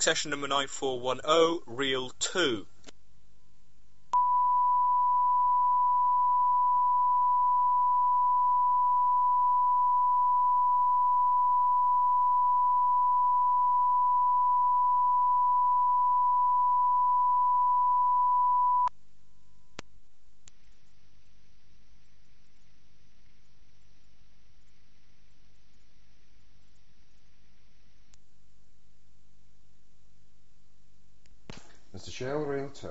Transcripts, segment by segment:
session number 9410, reel 2. Mr. Shell, reel 2.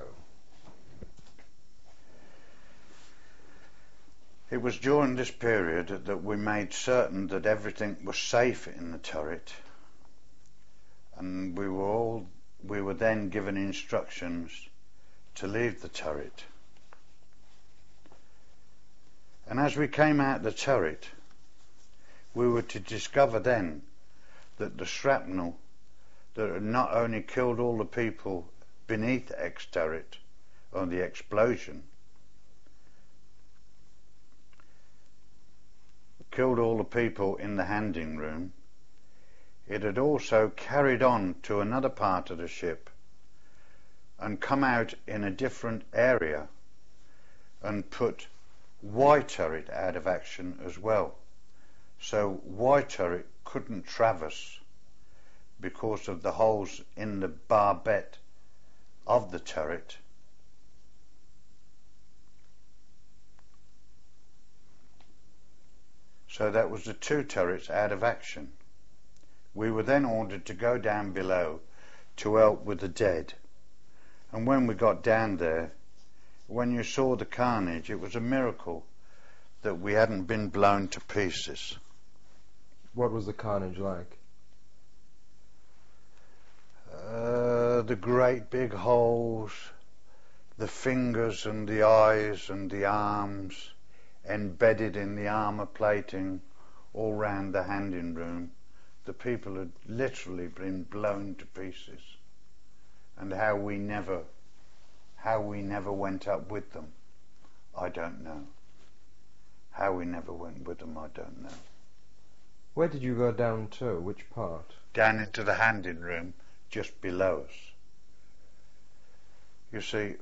It was during this period that we made certain that everything was safe in the turret, and we were then given instructions to leave the turret. And as we came out the turret, we were to discover then that the shrapnel that had not only killed all the people beneath the X-turret on the explosion, killed all the people in the handing room, it had also carried on to another part of the ship and come out in a different area and put Y-turret out of action as well. So Y-turret couldn't traverse because of the holes in the barbette of the turret. So that was the 2 turrets out of action. We were then ordered to go down below to help with the dead. And when we got down there, when you saw the carnage, it was a miracle that we hadn't been blown to pieces. What was the carnage like? The great big holes, the fingers and the eyes and the arms embedded in the armour plating all round the handing room. The people had literally been blown to pieces. And how we never went up with them, I don't know. How we never went with them, I don't know. Where did you go down to? Which part? Down into the handing room, just below us. You see,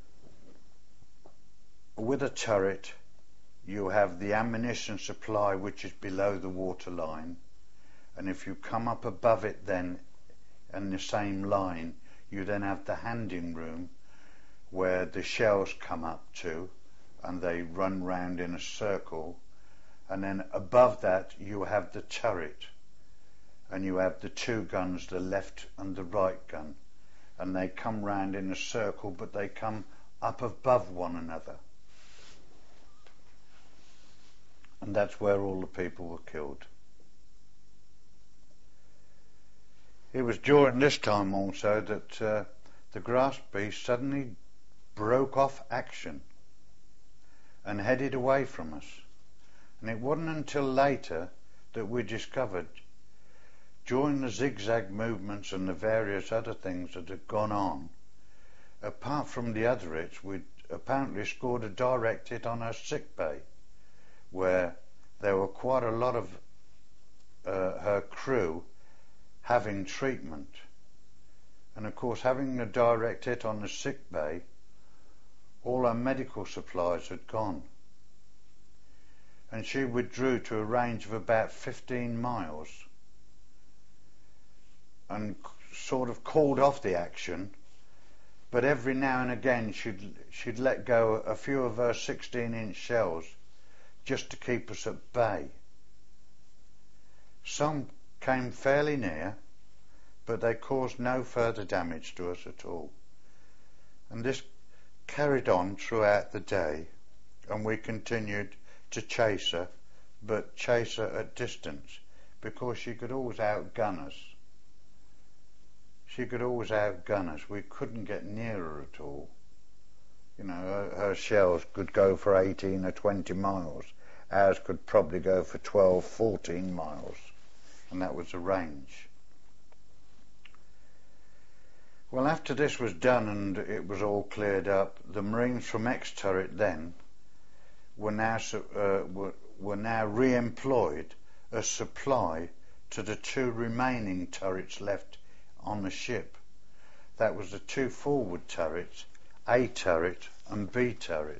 with a turret, you have the ammunition supply which is below the water line, and if you come up above it then, in the same line, you then have the handing room where the shells come up to, and they run round in a circle, and then above that you have the turret, and you have the 2 guns, the left and the right gun, and they come round in a circle, but they come up above one another. And that's where all the people were killed. It was during this time also that the Grasp Beast suddenly broke off action and headed away from us. And it wasn't until later that we discovered, during the zigzag movements and the various other things that had gone on, apart from the other hits, we'd apparently scored a direct hit on her sick bay, where there were quite a lot of her crew having treatment. And of course, having a direct hit on the sick bay, all our medical supplies had gone. And she withdrew to a range of about 15 miles and sort of called off the action, but every now and again she'd let go a few of her 16-inch shells just to keep us at bay. Some came fairly near, but they caused no further damage to us at all. And this carried on throughout the day, and we continued to chase her, but chase her at distance, because she could always outgun us. She could always outgun us. We couldn't get near her at all. You know, her shells could go for 18 or 20 miles. Ours could probably go for 12, 14 miles. And that was the range. Well, after this was done and it was all cleared up, the Marines from X-turret then were now re-employed as supply to the 2 remaining turrets left on the ship. that was the two forward turrets, A turret and B turret.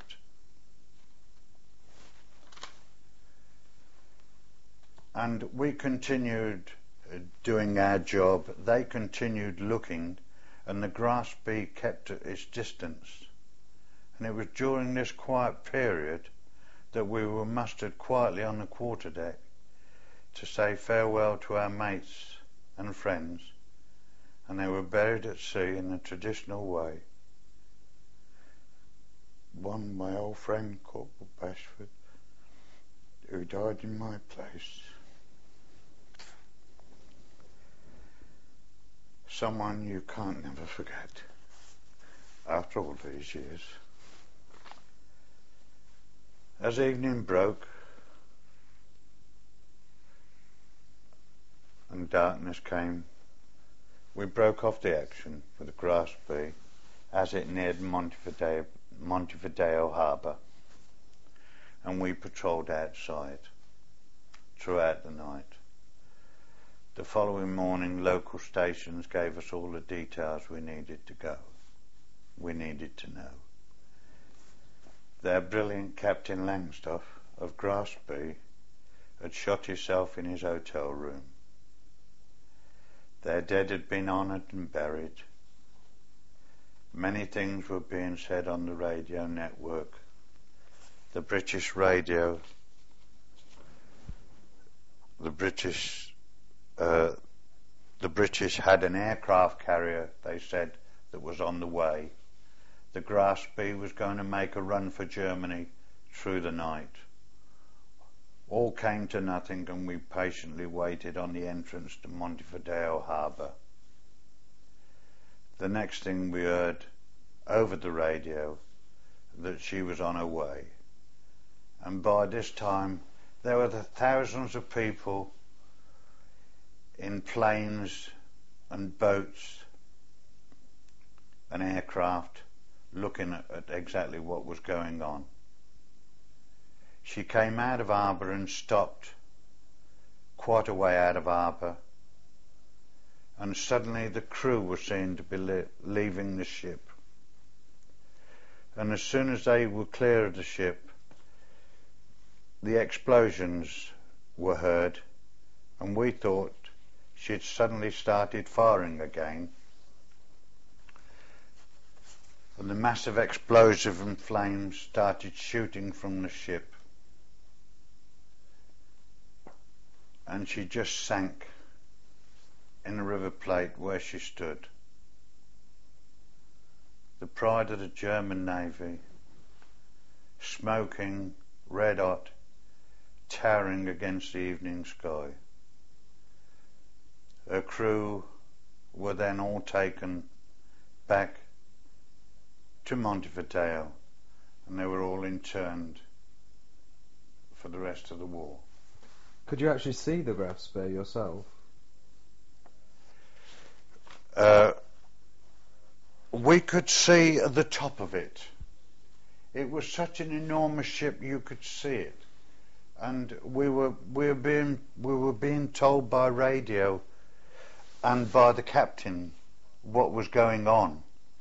And we continued doing our job. They continued looking, and the Grass B kept at its distance. And it was during this quiet period that we were mustered quietly on the quarterdeck to say farewell to our mates and friends, and they were buried at sea in the traditional way. One, my old friend Corporal Bashford, who died in my place. Someone you can't never forget after all these years. As evening broke and darkness came, we broke off the action for the Grass B as it neared Montevideo Harbour, and we patrolled outside throughout the night. The following morning, local stations gave us all the details we needed to know. Their brilliant Captain Langstaff of Grass B had shot himself in his hotel room. Their dead had been honoured and buried. Many things were being said on the radio network. The British had an aircraft carrier, they said, that was on the way. The Grass B was going to make a run for Germany through the night. All came to nothing, and we patiently waited on the entrance to Montevideo Harbour. The next thing we heard over the radio that she was on her way, and by this time there were the thousands of people in planes and boats and aircraft looking at exactly what was going on. She came out of harbour and stopped quite a way out of harbour, and suddenly the crew were seen to be leaving the ship. And as soon as they were clear of the ship, the explosions were heard, and we thought she'd suddenly started firing again. And the massive explosive and flames started shooting from the ship. And she just sank in the River Plate where she stood. The pride of the German Navy, smoking, red hot, towering against the evening sky. Her crew were then all taken back to Montevideo, and they were all interned for the rest of the war. Could you actually see the Grass B yourself? We could see the top of it. It was such an enormous ship, you could see it, and we were being told by radio and by the captain what was going on,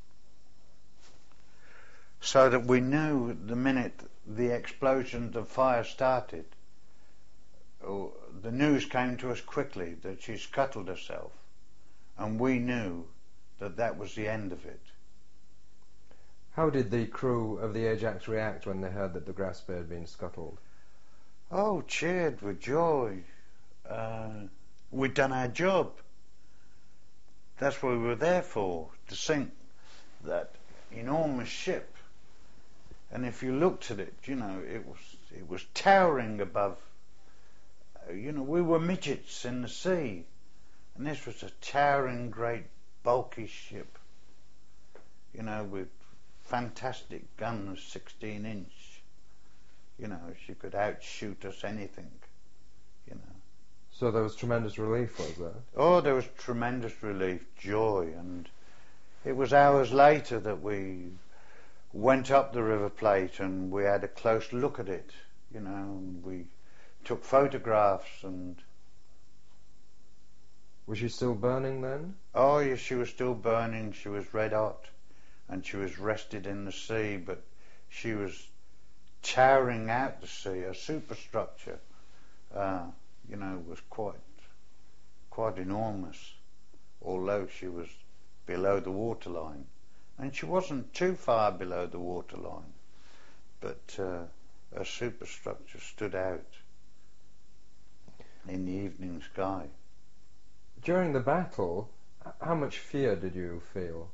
so that we knew the minute the explosion, the fire started, the news came to us quickly that she scuttled herself, and we knew that that was the end of it. How did the crew of the Ajax react when they heard that the Grass B had been scuttled? Oh, cheered with joy. We'd done our job. That's what we were there for, to sink that enormous ship. And if you looked at it, you know, it was towering above. You know, we were midgets in the sea, and this was a towering, great, bulky ship. You know, with fantastic guns, 16-inch. You know, she could outshoot us anything. You know. So there was tremendous relief, was there? Oh, there was tremendous relief, joy, and it was hours later that we went up the River Plate and we had a close look at it, you know, and we took photographs, and Was she still burning then? Oh, yes, she was still burning. She was red hot, and she was rested in the sea, but she was towering out the sea. Her superstructure, was quite enormous, although she was below the waterline. And she wasn't too far below the waterline, but her superstructure stood out in the evening sky. During the battle, how much fear did you feel?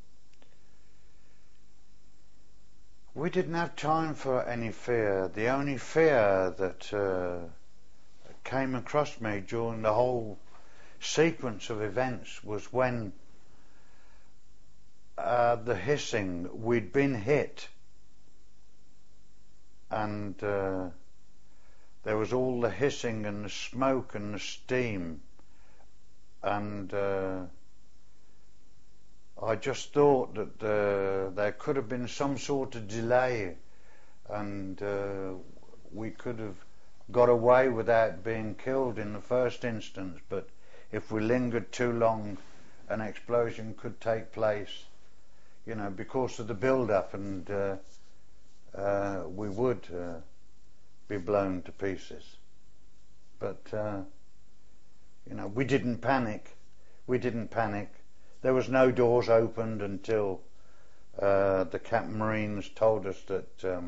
We didn't have time for any fear. The only fear that came across me during the whole sequence of events was when the hissing, we'd been hit, and there was all the hissing and the smoke and the steam, and I just thought that there could have been some sort of delay, and we could have got away without being killed in the first instance, but if we lingered too long, an explosion could take place, because of the build-up, and we would be blown to pieces. But, we didn't panic. There was no doors opened until the Captain Marines told us that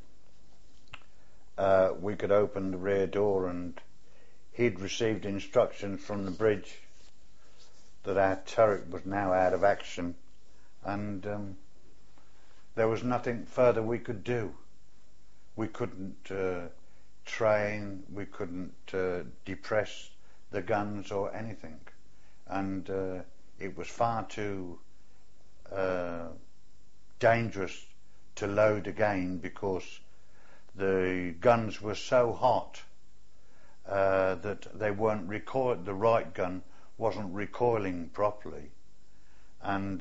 we could open the rear door, and he'd received instructions from the bridge that our turret was now out of action, and there was nothing further we could do. We couldn't train, we couldn't depress the guns or anything, and it was far too dangerous to load again, because the guns were so hot that they weren't the right gun wasn't recoiling properly, and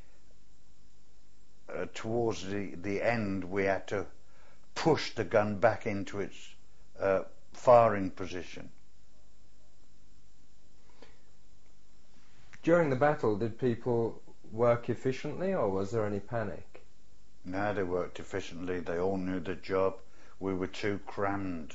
towards the end we had to push the gun back into its firing position. During the battle, did people work efficiently, or was there any panic? No, they worked efficiently. They all knew their job. We were too crammed.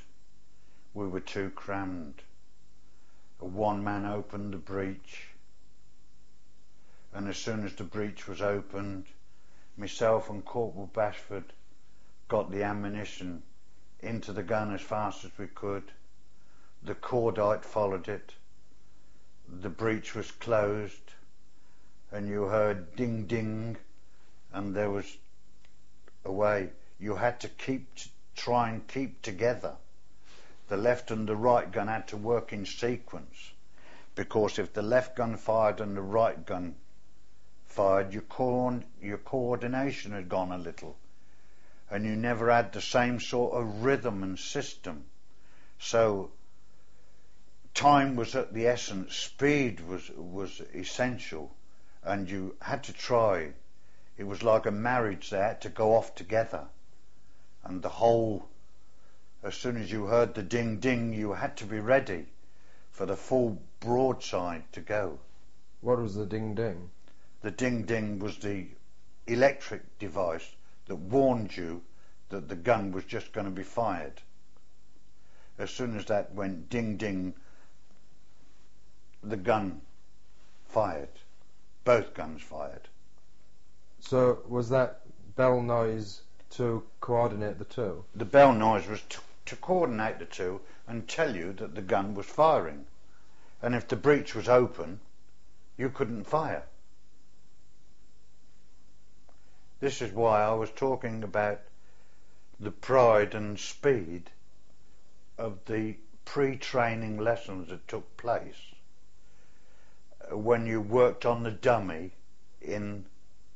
One man opened the breach, and as soon as the breach was opened, myself and Corporal Bashford got the ammunition into the gun as fast as we could. The cordite followed it. The breach was closed, and you heard ding ding, and there was a way. You had to try and keep together. The left and the right gun had to work in sequence, because if the left gun fired and the right gun fired, your coordination had gone a little, and you never had the same sort of rhythm and system. So time was at the essence, speed was essential, and you had to try. It was like a marriage, they had to go off together, and the whole, as soon as you heard the ding ding, you had to be ready for the full broadside to go. What was the ding ding? The ding ding was the electric device that warned you that the gun was just going to be fired. As soon as that went ding ding, the gun fired. Both guns fired. So was that bell noise to coordinate the two? The bell noise was to coordinate the two and tell you that the gun was firing. And if the breach was open, you couldn't fire. This is why I was talking about the pride and speed of the pre-training lessons that took place when you worked on the dummy in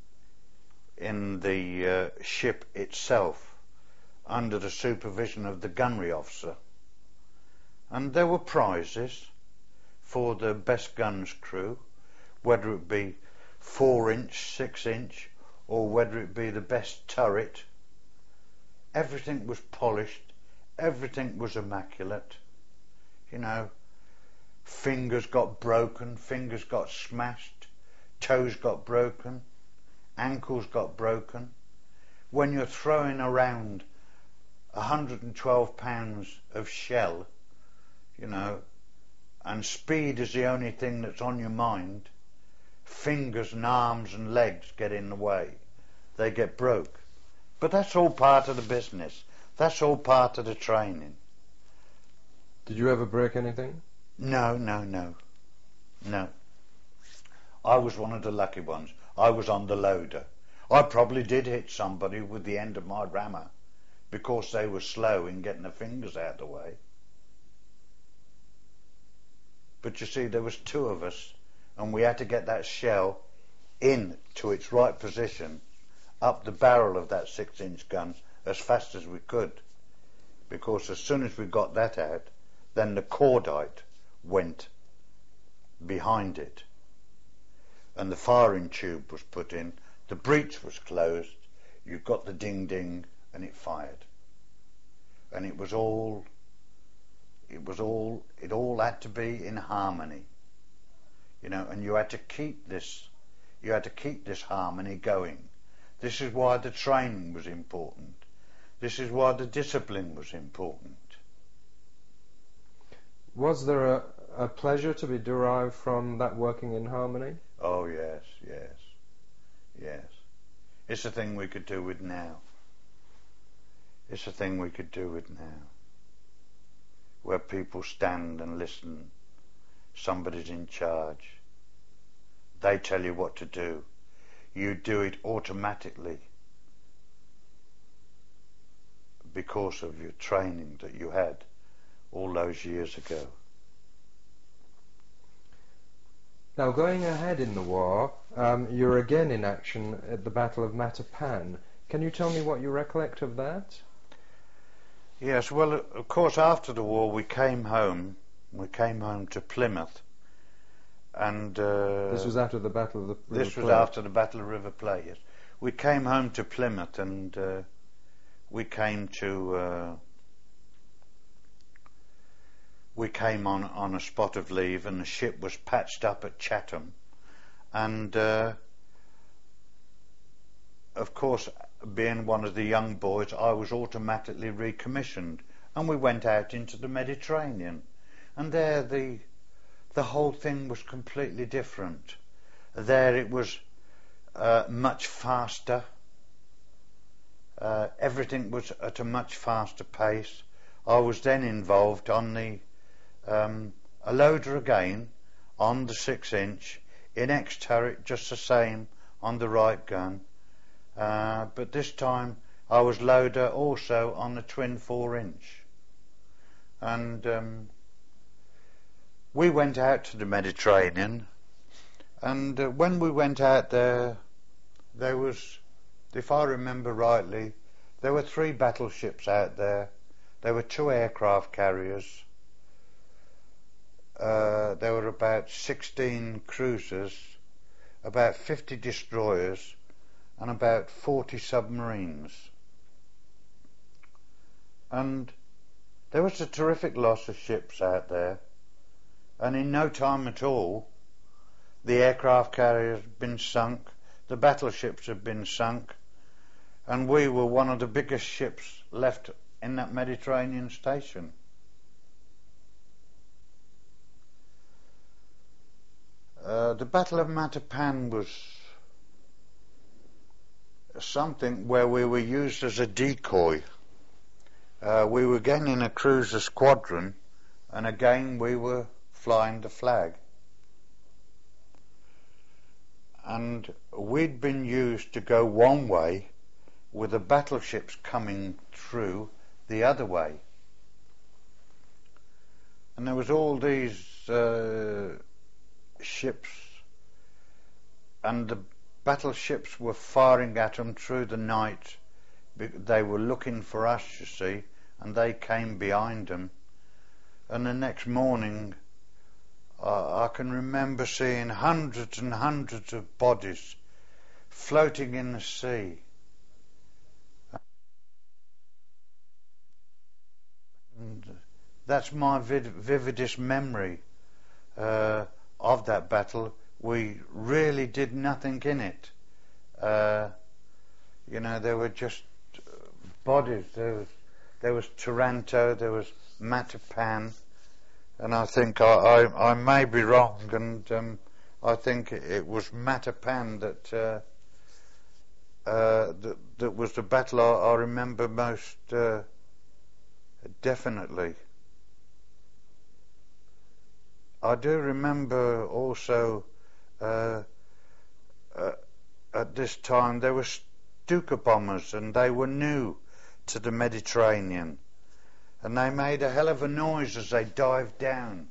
the ship itself under the supervision of the gunnery officer. And there were prizes for the best guns crew, whether it be 4-inch, 6-inch, or whether it be the best turret. Everything was polished, everything was immaculate. Fingers got broken, fingers got smashed, toes got broken, ankles got broken. When you're throwing around 112 pounds of shell, you know, and speed is the only thing that's on your mind, fingers and arms and legs get in the way. They get broke. But that's all part of the business. That's all part of the training. Did you ever break anything? No. I was one of the lucky ones. I was on the loader. I probably did hit somebody with the end of my rammer because they were slow in getting their fingers out of the way. But you see, there was two of us, and we had to get that shell in to its right position up the barrel of that 6-inch gun as fast as we could, because as soon as we got that out, then the cordite went behind it and the firing tube was put in, the breech was closed, you got the ding ding, and it fired. And it all had to be in harmony, you know, and you had to keep this harmony going. This is why the training was important. This is why the discipline was important. Was there a pleasure to be derived from that working in harmony? Oh yes. It's a thing we could do with now. Where people stand and listen. Somebody's in charge. They tell you what to do. You do it automatically because of your training that you had all those years ago. Now, going ahead in the war, you're again in action at the Battle of Matapan. Can you tell me what you recollect of that? Yes, well, of course, after the war we came home. We came home to Plymouth. And this was after the Battle of the River This was after the Battle of River Plate, yes. We came home to Plymouth, and we came on a spot of leave, and the ship was patched up at Chatham. And of course, being one of the young boys, I was automatically recommissioned, and we went out into the Mediterranean. And there the whole thing was completely different. There it was much faster. Everything was at a much faster pace. I was then involved on a loader again, on the 6-inch, in X-turret, just the same, on the right gun. But this time I was loader also on the twin 4-inch. And we went out to the Mediterranean, and when we went out there was, if I remember rightly, there were 3 battleships out there. There were 2 aircraft carriers. There were about 16 cruisers, about 50 destroyers, and about 40 submarines. And there was a terrific loss of ships out there, and in no time at all the aircraft carriers had been sunk, the battleships had been sunk, and we were one of the biggest ships left in that Mediterranean station. The Battle of Matapan was something where we were used as a decoy. We were again in a cruiser squadron, and again we were flying the flag. And we'd been used to go one way with the battleships coming through the other way. And there was all these ships, and the battleships were firing at them through the night. They were looking for us, you see, and they came behind them. And the next morning I can remember seeing hundreds and hundreds of bodies floating in the sea. And that's my vividest memory of that battle, we really did nothing in it. There were just bodies. There was Taranto, there was Matapan, and I think I may be wrong, and I think it was Matapan that was the battle I remember most definitely. I do remember also at this time there were Stuka bombers, and they were new to the Mediterranean, and they made a hell of a noise as they dived down.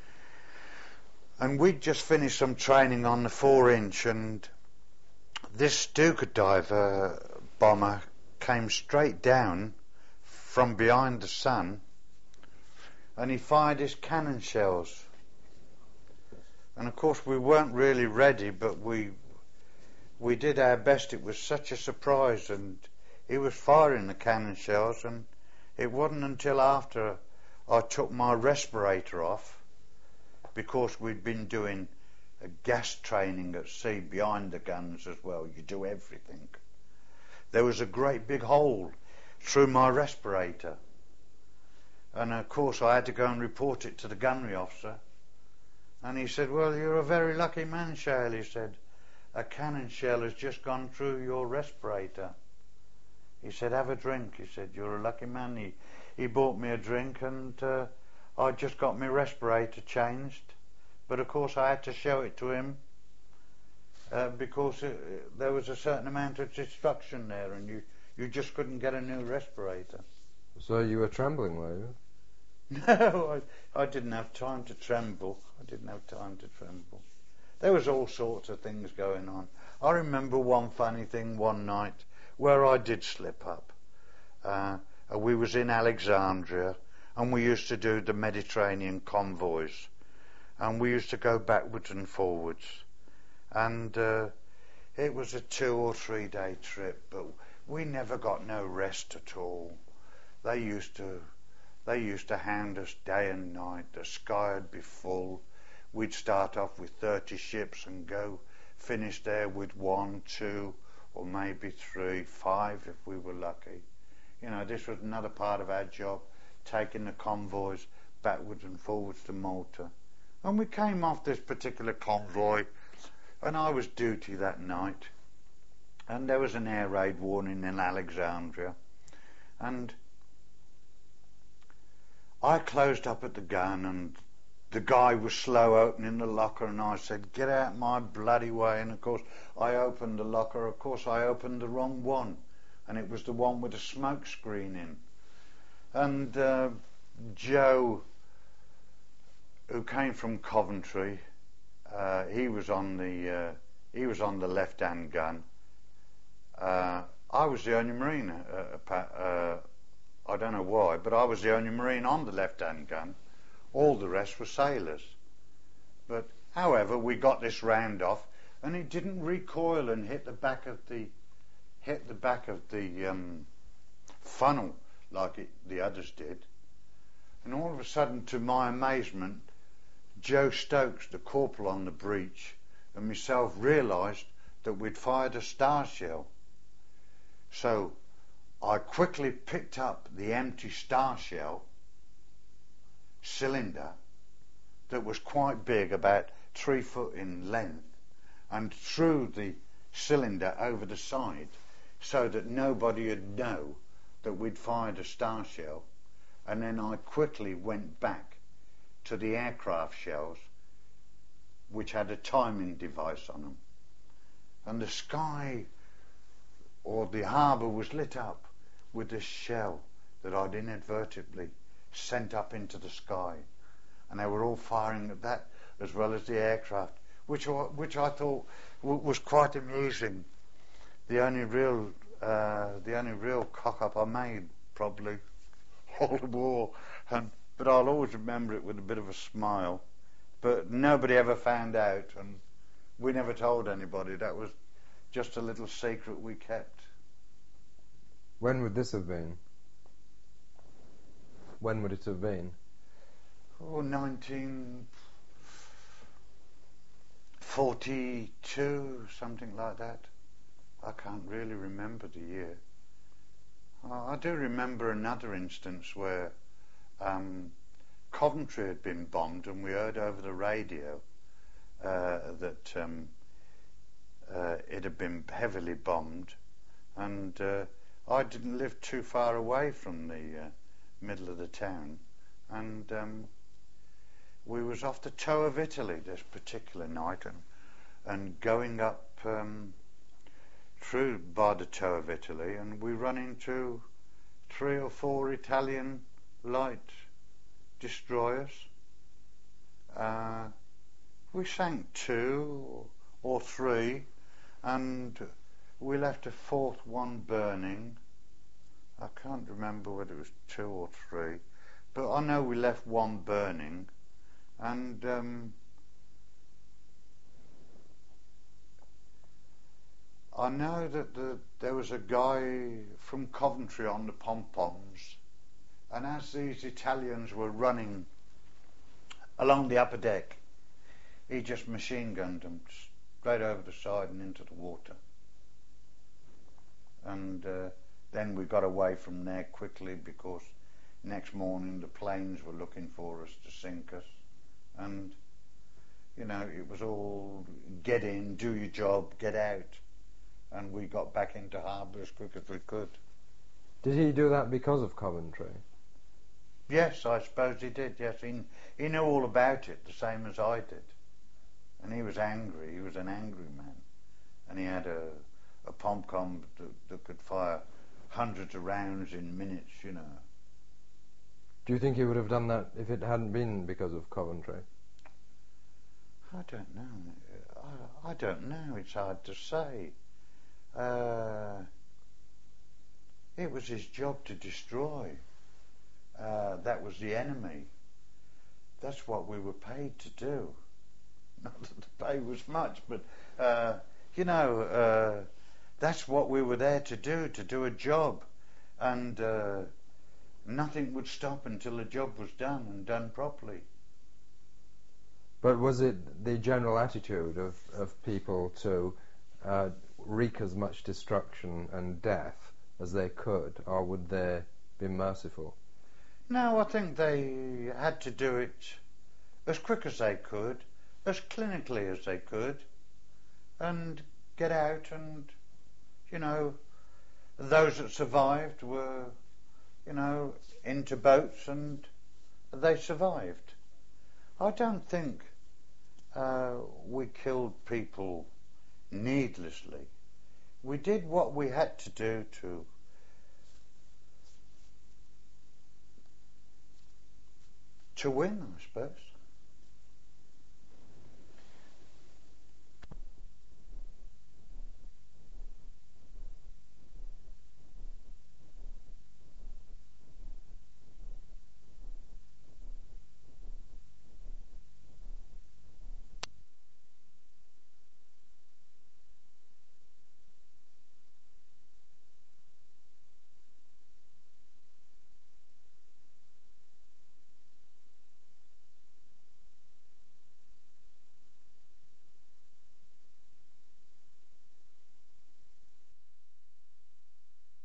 And we'd just finished some training on the 4-inch, and this Stuka diver bomber came straight down from behind the sun, and he fired his cannon shells. And of course we weren't really ready, but we did our best. It was such a surprise, and he was firing the cannon shells, and it wasn't until after I took my respirator off, because we'd been doing a gas training at sea behind the guns as well. You do everything. There was a great big hole through my respirator, and of course I had to go and report it to the gunnery officer. And he said, "Well, you're a very lucky man, Shale," he said. "A cannon shell has just gone through your respirator." He said, "Have a drink." He said, "You're a lucky man." He bought me a drink, and I just got my respirator changed. But of course I had to show it to him because there was a certain amount of destruction there, and you just couldn't get a new respirator. So you were trembling, were you? No, I didn't have time to tremble. There was all sorts of things going on. I remember one funny thing one night where I did slip up. We was in Alexandria, and we used to do the Mediterranean convoys, and we used to go backwards and forwards, and it was a 2 or 3 day trip, but we never got no rest at all. They used to hound us day and night. The sky would be full. We'd start off with 30 ships and go finish there with 1, 2, or maybe 3, 5 if we were lucky. This was another part of our job, taking the convoys backwards and forwards to Malta. And we came off this particular convoy, and I was duty that night, and there was an air raid warning in Alexandria, and I closed up at the gun, and the guy was slow opening the locker, and I said, "Get out my bloody way." And of course I opened the locker. Of course I opened the wrong one, and it was the one with the smoke screen in. And Joe, who came from Coventry, he was on the left-hand gun. I was the only Marine. I don't know why, but I was the only Marine on the left-hand gun. All the rest were sailors. But however, we got this round off, and it didn't recoil and hit the back of the funnel like the others did. And all of a sudden, to my amazement, Joe Stokes, the corporal on the breach, and myself realised that we'd fired a star shell. So I quickly picked up the empty star shell cylinder that was quite big, about 3 foot in length, and threw the cylinder over the side so that nobody would know that we'd fired a star shell. And then I quickly went back to the aircraft shells, which had a timing device on them. And the sky, or the harbour, was lit up with this shell that I'd inadvertently sent up into the sky. And they were all firing at that as well as the aircraft, which I thought was quite amusing. The only real cock-up I made, probably, all the war. But I'll always remember it with a bit of a smile. But nobody ever found out, and we never told anybody. That was just a little secret we kept. When would this have been? When would it have been? Oh, 42, something like that. I can't really remember the year. I do remember another instance where Coventry had been bombed, and we heard over the radio that it had been heavily bombed, and I didn't live too far away from the middle of the town, and we was off the toe of Italy this particular night, and going up through by the toe of Italy, and we run into 3 or 4 Italian light destroyers. We sank 2 or 3, and we left a 4th one burning. I can't remember whether it was 2 or 3, but I know we left 1 burning, and I know that there was a guy from Coventry on the pom-poms, and as these Italians were running along the upper deck, he just machine gunned them straight over the side and into the water. And then we got away from there quickly, because next morning the planes were looking for us to sink us, and you know, it was all get in, do your job, get out. And we got back into harbour as quick as we could. Did he do that because of Coventry? Yes, I suppose he did, yes. He knew all about it, the same as I did. And he was angry. He was an angry man. And he had a pom-pom that could fire hundreds of rounds in minutes, you know. Do you think he would have done that if it hadn't been because of Coventry? I don't know. I don't know. It's hard to say. It was his job to destroy. That was the enemy. That's what we were paid to do. Not that the pay was much, but you know, that's what we were there to do a job, and nothing would stop until the job was done, and done properly. But was it the general attitude of people to wreak as much destruction and death as they could, or would they be merciful? No, I think they had to do it as quick as they could, as clinically as they could, and get out, and, you know, those that survived were, you know, into boats, and they survived. I don't think we killed people needlessly. We did what we had to do to win, I suppose.